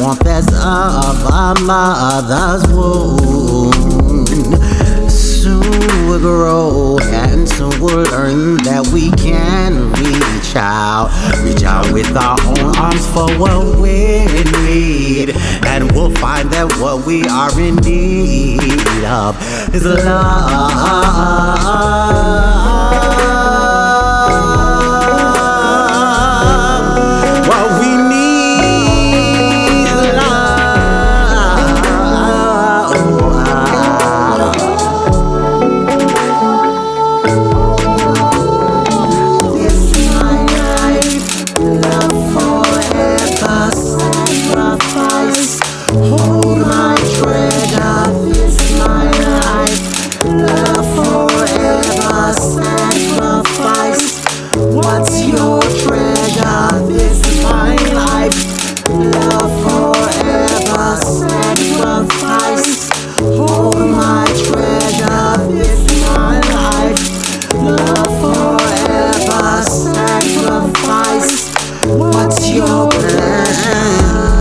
warmth as of a mother's womb. Soon we'll grow and soon we'll learn that we can reach out with our own arms for what we need, and we'll find that what we are in need of is love. What's your treasure? This is my life. Love forever, sacrifice. Hold my treasure. This is my life. Love forever, sacrifice. What's your pleasure?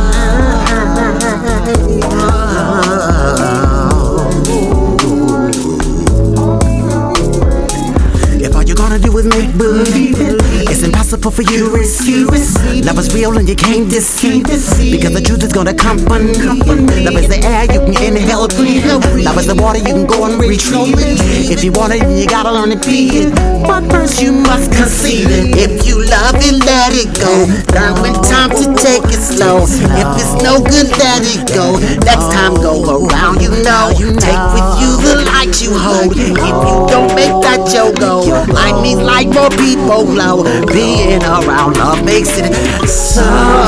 If all you're gonna do is make believe it, it's impossible for you to receive it. Love is real and you can't deceive it, because the truth is gonna accompany it. Love is the air you can inhale and breathe it. Love is the water you can go and retrieve it. If you want it, you gotta learn to be it. But first you must conceive it. If you love it, let it go. Learn when time to take it slow. If it's no good, let it go. Next time go around, you know. Take with you the light you hold. If you don't make that your goal, light means like more people glow. Being around love makes it so.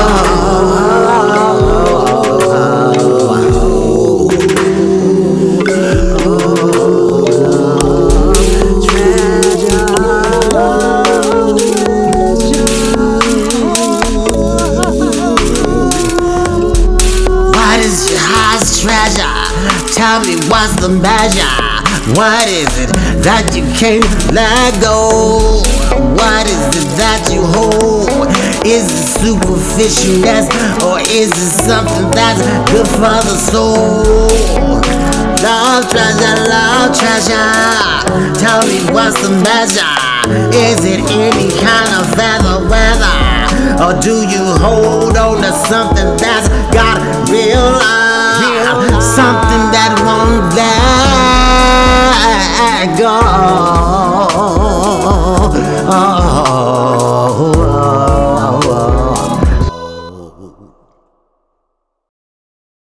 What is your highest treasure? Tell me what's the measure? What is it that you can't let go? What is it that you hold? Is it superficialness, or is it something that's good for the soul? Love treasure, tell me what's the measure? Is it any kind of feather weather? Or do you hold on to something that's got real love? Something that won't let go.